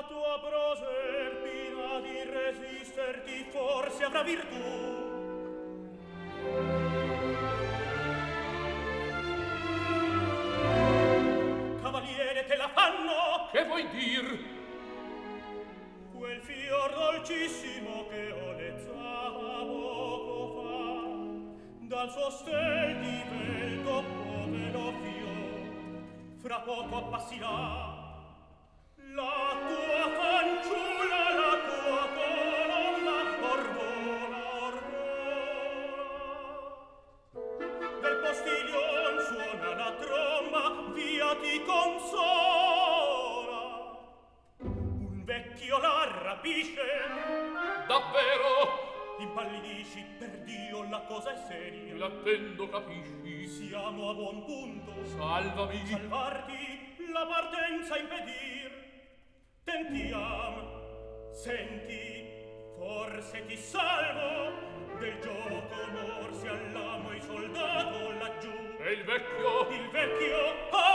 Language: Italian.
tua proserpina di resisterti forse avrà virtù. Cavaliere, te la fanno? Che vuoi dir? Quel fior dolcissimo che olezzava poco fa dal suo stel di velto povero fior fra poco appasserà. La tua fanciulla, la tua colonna, orgola, orgola. Del postilion suona la tromba, via ti consola. Un vecchio la rapisce. Davvero? Impallidisci, per Dio, la cosa è seria. L'attendo, capisci? Siamo a buon punto. Salvami. Salvarti, la partenza impedir. Tentiam, senti, forse ti salvo. Del gioco morsi all'amo il soldato laggiù. E il vecchio? Il vecchio,